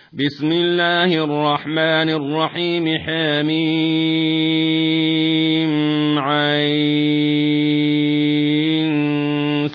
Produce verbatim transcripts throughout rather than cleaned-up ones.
بسم الله الرحمن الرحيم حميم عين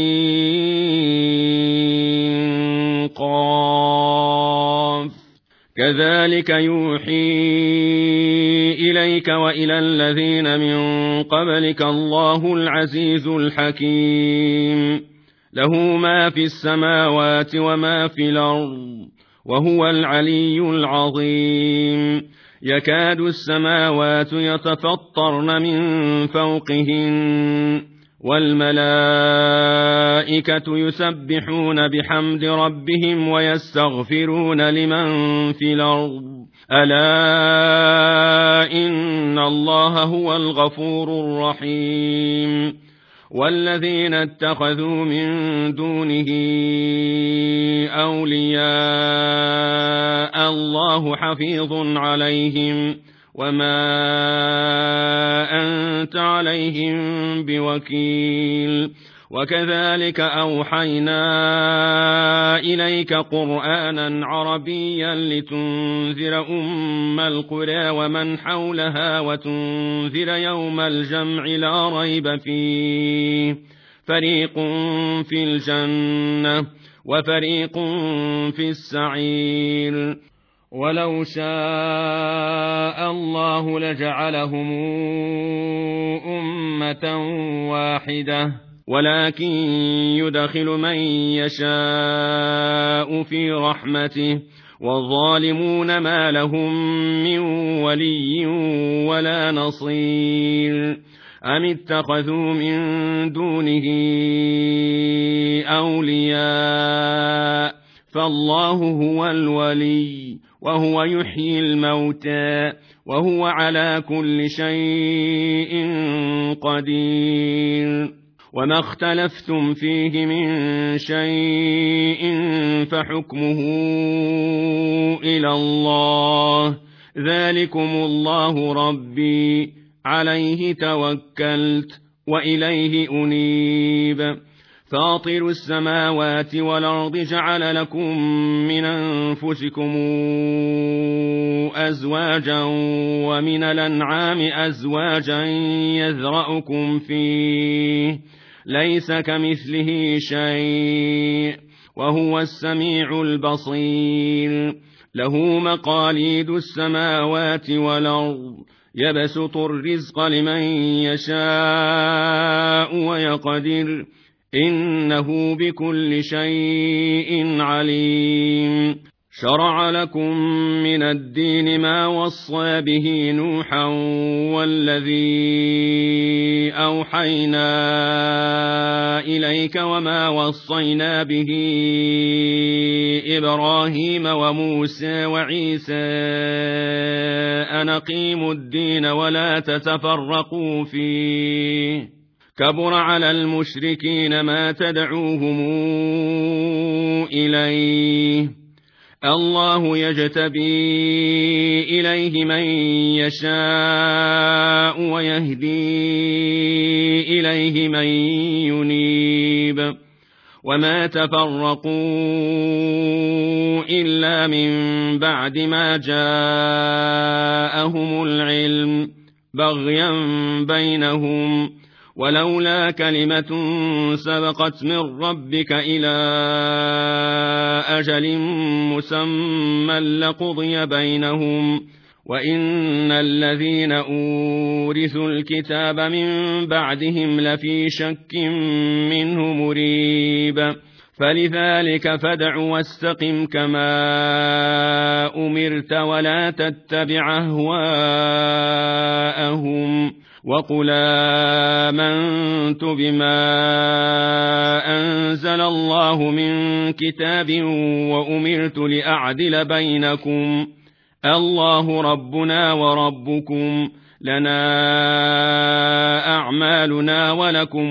سين قاف كذلك يوحي إليك وإلى الذين من قبلك الله العزيز الحكيم له ما في السماوات وما في الأرض وهو العلي العظيم يكاد السماوات يتفطرن من فوقهن والملائكة يسبحون بحمد ربهم ويستغفرون لمن في الأرض ألا إن الله هو الغفور الرحيم والذين اتخذوا من دونه أولياء الله حفيظ عليهم وما أنت عليهم بوكيل وكذلك أوحينا إليك قرآنا عربيا لتنذر أم القرى ومن حولها وتنذر يوم الجمع لا ريب فيه فريق في الجنة وفريق في السعير ولو شاء الله لجعلهم أمة واحدة ولكن يدخل من يشاء في رحمته والظالمون ما لهم من ولي ولا نصير أم اتخذوا من دونه أولياء فالله هو الولي وهو يحيي الموتى وهو على كل شيء قدير وما اختلفتم فيه من شيء فحكمه إلى الله ذلكم الله ربي عليه توكلت وإليه أنيب فاطر السماوات والأرض جعل لكم من أنفسكم أزواجا ومن الأنعام أزواجا يذرأكم فيه ليس كمثله شيء وهو السميع البصير له مقاليد السماوات والأرض يبسط الرزق لمن يشاء ويقدر إنه بكل شيء عليم شرع لكم من الدين ما وصى به نوحا والذي أوحينا إليك وما وصينا به إبراهيم وموسى وعيسى أن أقيموا الدين ولا تتفرقوا فيه كبر على المشركين ما تدعوهم إليه الله يجتبي إليه من يشاء ويهدي إليه من ينيب وما تفرقوا إلا من بعد ما جاءهم العلم بغيا بينهم ولولا كلمة سبقت من ربك إلى أجل مسمى لقضي بينهم وإن الذين أورثوا الكتاب من بعدهم لفي شك منه مريب فلذلك فادع واستقم كما أمرت ولا تتبع أهواءهم وقل آمنت بما أنزل الله من كتاب وأمرت لأعدل بينكم الله ربنا وربكم لنا أعمالنا ولكم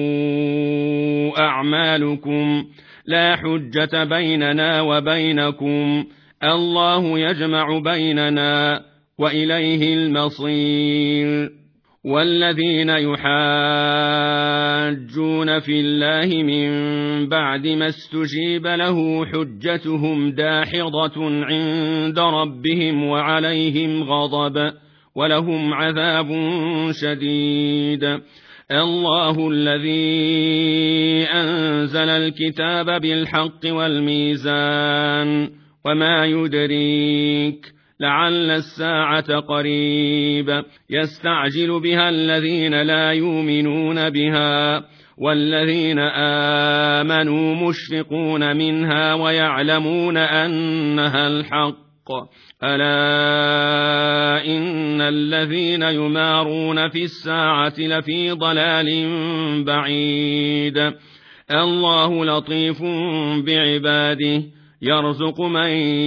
أعمالكم لا حجة بيننا وبينكم الله يجمع بيننا وإليه المصير والذين يحاجون في الله من بعد ما استجيب له حجتهم داحضة عند ربهم وعليهم غضب ولهم عذاب شديد. الله الذي أنزل الكتاب بالحق والميزان وما يدريك لعل الساعة قريب يستعجل بها الذين لا يؤمنون بها والذين آمنوا مشفقون منها ويعلمون أنها الحق. ألا إن الذين يمارون في الساعة لفي ضلال بعيد. الله لطيف بعباده يرزق من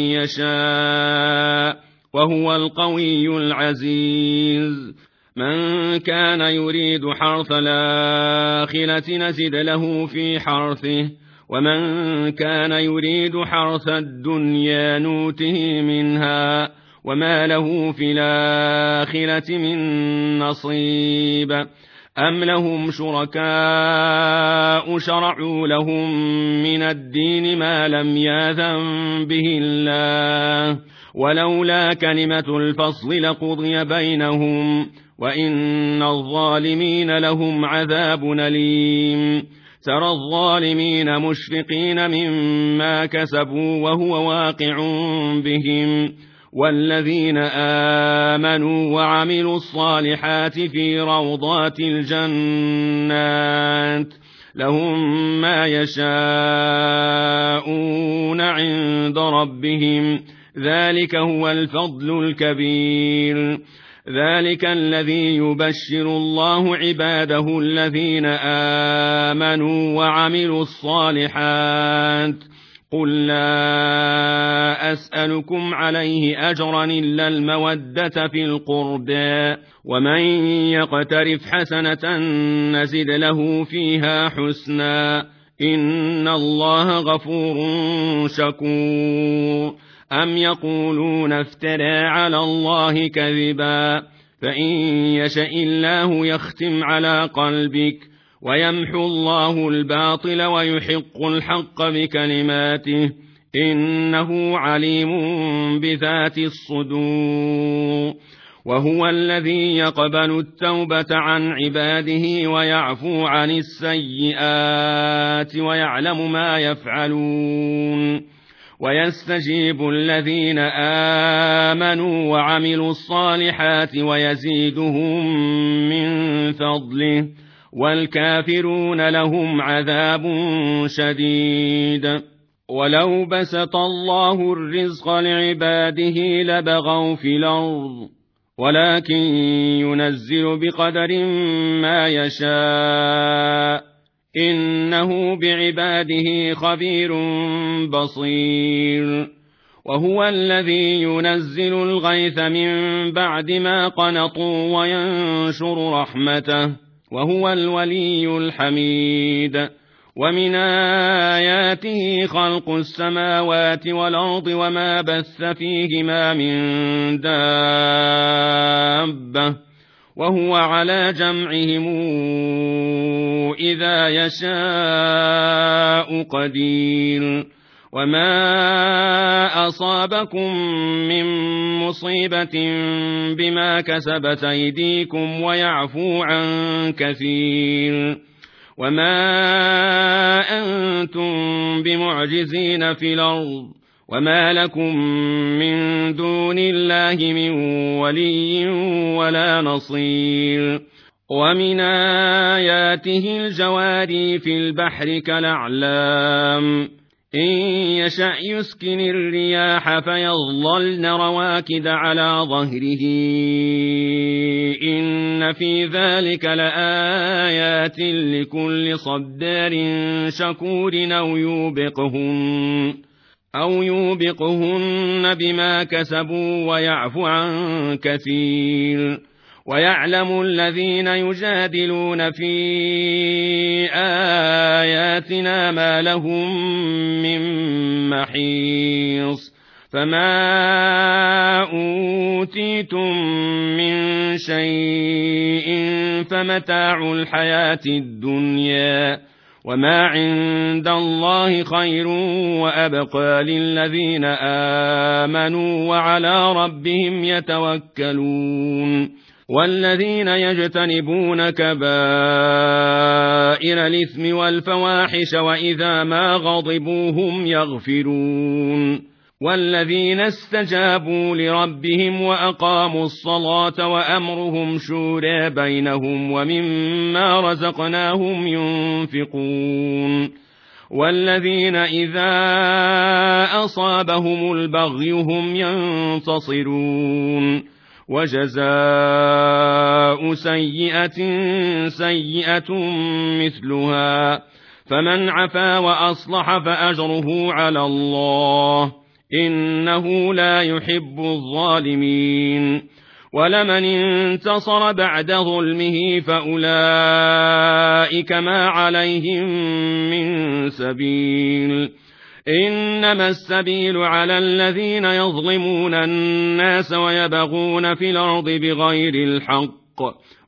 يشاء وهو القوي العزيز. من كان يريد حرث الآخرة نزد له في حرثه ومن كان يريد حرث الدنيا نوته منها وما له في الآخرة من نصيب. أم لهم شركاء شرعوا لهم من الدين ما لم يأذن به الله ولولا كلمة الفصل لقضي بينهم وإن الظالمين لهم عذاب أليم. ترى الظالمين مشفقين مما كسبوا وهو واقع بهم والذين آمنوا وعملوا الصالحات في روضات الجنات لهم ما يشاءون عند ربهم ذلك هو الفضل الكبير. ذلك الذي يبشر الله عباده الذين آمنوا وعملوا الصالحات. قل لا أسألكم عليه أجرا إلا المودة في القربى ومن يقترف حسنة نزد له فيها حسنا إن الله غفور شكور. أم يقولون افترى على الله كذبا فإن يشأ الله يختم على قلبك ويمحو الله الباطل ويحق الحق بكلماته إنه عليم بذات الصدور. وهو الذي يقبل التوبة عن عباده ويعفو عن السيئات ويعلم ما يفعلون ويستجيب الذين آمنوا وعملوا الصالحات ويزيدهم من فضله والكافرون لهم عذاب شديد. ولو بسط الله الرزق لعباده لبغوا في الأرض ولكن ينزل بقدر ما يشاء إنه بعباده خبير بصير. وهو الذي ينزل الغيث من بعد ما قنطوا وينشر رحمته وهو الولي الحميد. ومن آياته خلق السماوات والأرض وما بث فيهما من دابة وهو على جمعهم إذا يشاء قدير. وما أصابكم من مصيبة بما كسبت أيديكم ويعفو عن كثير. وما أنتم بمعجزين في الأرض وما لكم من دون الله من ولي ولا نصير. ومن آياته الجواري في البحر كالأعلام إن يشأ يسكن الرياح فيظللن رواكد على ظهره إن في ذلك لآيات لكل صبار شكور أو يوبقهن أو يوبقهن بما كسبوا ويعفو عن كثير. ويعلم الذين يجادلون في آياتنا ما لهم من محيص فما أوتيتم من شيء فمتاع الحياة الدنيا وما عند الله خير وأبقى للذين آمنوا وعلى ربهم يتوكلون والذين يجتنبون كبائر الإثم والفواحش وإذا ما غضبوا هم يغفرون والذين استجابوا لربهم وأقاموا الصلاة وأمرهم شورى بينهم ومما رزقناهم ينفقون والذين إذا أصابهم البغي هم ينتصرون وجزاء سيئة سيئة مثلها فمن عفا وأصلح فأجره على الله إنه لا يحب الظالمين ولمن انتصر بعد ظلمه فأولئك ما عليهم من سبيل إنما السبيل على الذين يظلمون الناس ويبغون في الأرض بغير الحق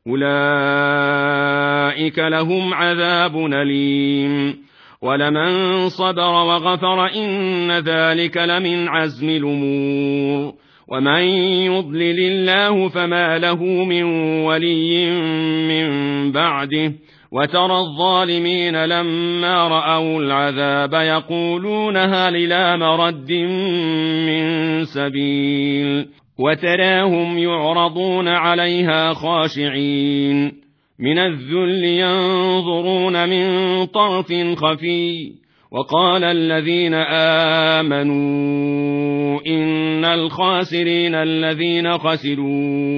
أولئك لهم عذاب أليم ولمن صبر وغفر إن ذلك لمن عزم الأمور ومن يضلل الله فما له من ولي من بعده وترى الظالمين لما رأوا العذاب يقولون هل إلى مرد من سبيل وتراهم يعرضون عليها خاشعين من الذل ينظرون من طرف خفي وقال الذين آمنوا إن الخاسرين الذين خسروا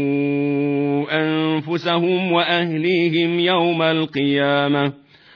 أنفسهم وأهليهم يوم القيامة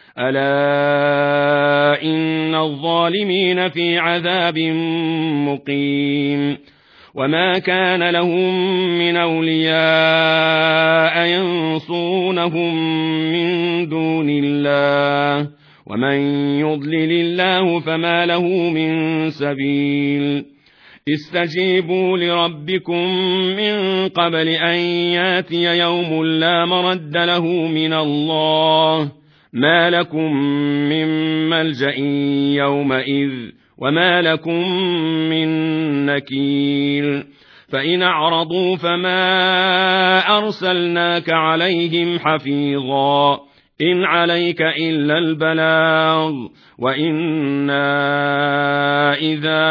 ألا إن الظالمين في عذاب مقيم وما كان لهم من أولياء ينصونهم من دون الله ومن يضلل الله فما له من سبيل استجيبوا لربكم من قبل أن ياتي يوم لا مرد له من الله ما لكم من ملجأ يومئذ وما لكم من نكير فإن أعرضوا فما أرسلناك عليهم حفيظا إن عليك إلا البلاغ وإنا إذا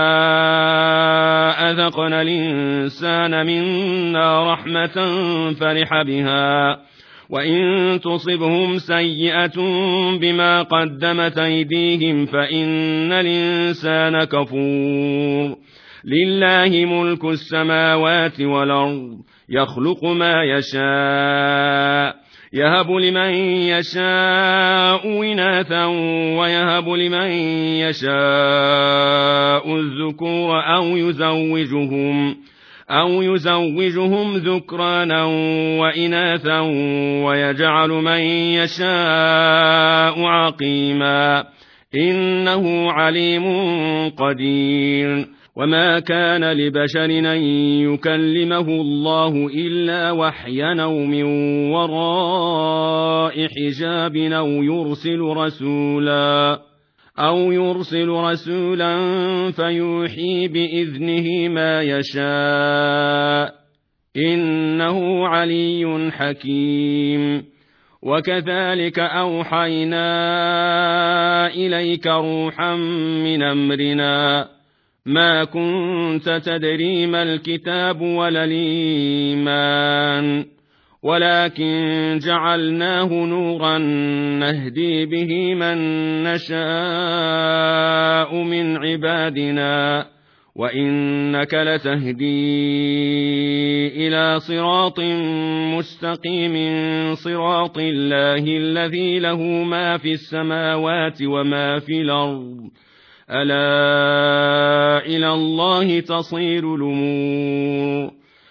أذقنا الإنسان منا رحمة فرح بها وإن تصبهم سيئة بما قدمت أيديهم فإن الإنسان كفور لله ملك السماوات والأرض يخلق ما يشاء يهب لمن يشاء إناثا ويهب لمن يشاء الذكور أو يزوجهم أو يزوجهم ذكرانا وإناثا ويجعل من يشاء عقيما إنه عليم قدير وما كان لبشر أن يكلمه الله إلا وحيا أو من وراء حجاب أو يرسل رسولا أو يرسل رسولا فيوحي بإذنه ما يشاء إنه علي حكيم وكذلك أوحينا إليك روحا من أمرنا ما كنت تدري ما الكتاب ولا الإيمان ولكن جعلناه نورا نهدي به من نشاء من عبادنا وإنك لتهدي إلى صراط مستقيم صراط الله الذي له ما في السماوات وما في الأرض ألا إلى الله تصير الأمور